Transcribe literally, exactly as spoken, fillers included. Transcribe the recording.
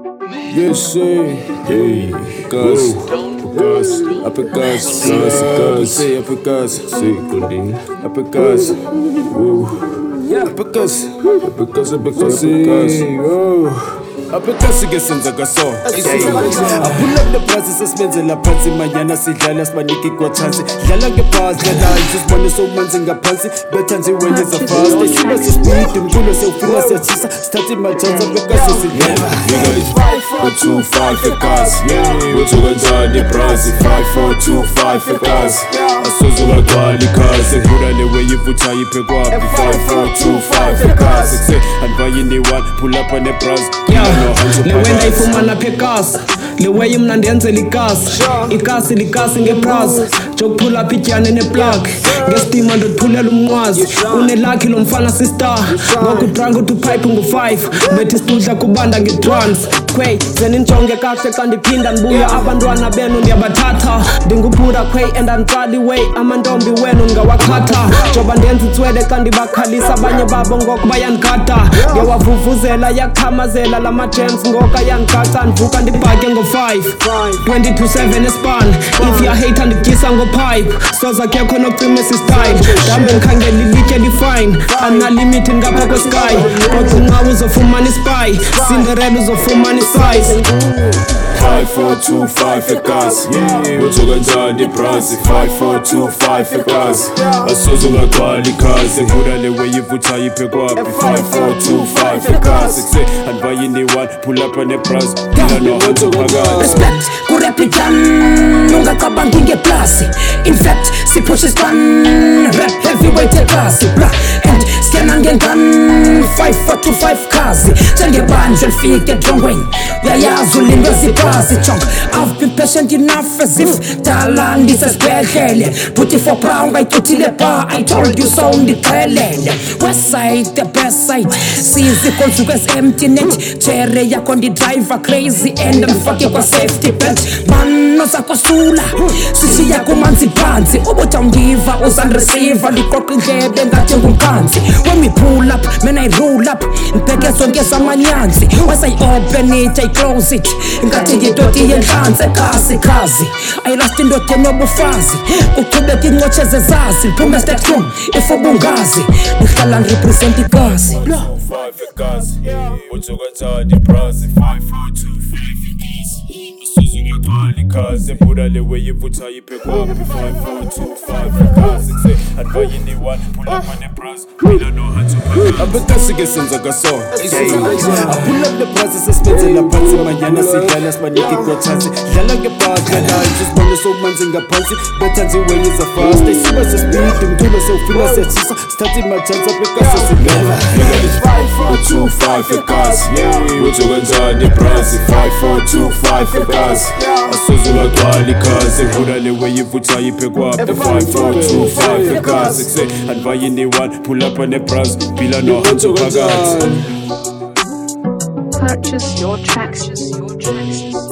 Yes, sir. Hey, Gus. Gus. Uppercuts. Gus. Gus. Say uppercuts. Say Goldie. Uppercuts. Woo. Yeah, uppercuts. Uppercuts. Uppercuts. Uppercuts. Uppercuts ngesenza kaso. I pull up the prices sisebenzela phansi manyana sidlala sibanike kwa chance. Dlala ngepass dlala sisibone somanzi ngaphansi. Better nje when is a fast. Ishiba sispeed umculo sewufuna siyachisa. Start my chance uppercuts sidlala. five four two five for gas. Uthi kanjani price five four two five for gas. Asuzula kwali cause ngura le way ivutha iphekwa five four two five for gas. Say andvayini one pull up on the price. Le wenda ifumana pekasa le way mna ndenzela ikasi ikasi likasi ngepraza jokuphula phityane neplug ngestima ndothulela umnqwazi unelakhi lo mfana sister ngokudrank uthi pipe ngu five bethi sidudla kubanda ngetrans kwey zeninjonge kahle xa ndiphinda ndibuya abantwana benu ndiyabathatha ndingubhura kwey and andicali way amantombi wenu ngawakhatha joba ndenza itswele xa ndibakhalisa abanye babo ngoko bayandikhatha ndiyawavuvuzela yakhamazela lama gems ngoka yandicaca ndivuka ndibhake ngo five twenty-two seven espan if you hate ndikisa ngo pipe soza kekho nocimisa style dambe ngikhangela ilitye lifine analimit ngapha kwesky kodwa unqawe uzofumana ispy Cinderella uzofumana isize five four two five for gas. Uthi kanjani price five four two five for gas. Asuzula kwali cause ngura le way ivutha iphekwa five four two five for gas. Say andvayini one pull up on the price. Dila no hantu phakathi. Respect kurepitan ungacabangi ngeplasi. In fact siphush ispan rap heavyweight eklasi bra and skena ngengan five four two five kazi njengebanjwe lifike edrongweni uyayazi ulindwe ziphasi chonk I've been patient enough as if dala ndisesibhedlele buthi for brown ngayithuthile bar I told you so ndiqhelele west side the best side sizi konsuku empty net chere yakho ndidriver crazy and mfake kwa safety belt mano zakho sula sishiya kumanzi phansi ubuthi awundiva uzanreceiver liqoqa indlebe ngathi ngumkhanzi when we pull up man I roll up ngibheke zonke zamanyanzi once I open it I close it ngathi ngidoti yenhlanze kasi kazi I lost indoda enobufazi uqhubeka incoche zezazi liphuma statecom if ubungazi ngihlala ngirepresent igazi five for gas. Uthi kanjani price five four two five for gas. Asuzula kwali cause ngura le way ivutha iphekwa five four two five for gas. Say andvayini one pull up on the price. Dila no hantu phakathi. Uppercuts ngesenza kaso. I pull up the prices sisebenzela phansi manyana sidlala sibanike kwa chance. Dlala ngepass dlala sisibone somanzi ngaphansi. Better nje when is a fast. Ishiba sispeed umculo sewufuna siyachisa. Start my chance uppercuts sidlala. five four two five for gas. Uthi kanjani price five four two five for gas. Asuzula kwali cause ngura le way ivutha iphekwa five four two five for gas. Say andvayini one pull up on the price. Bila no hantu phakathi. Purchase your tracks. Your tracks.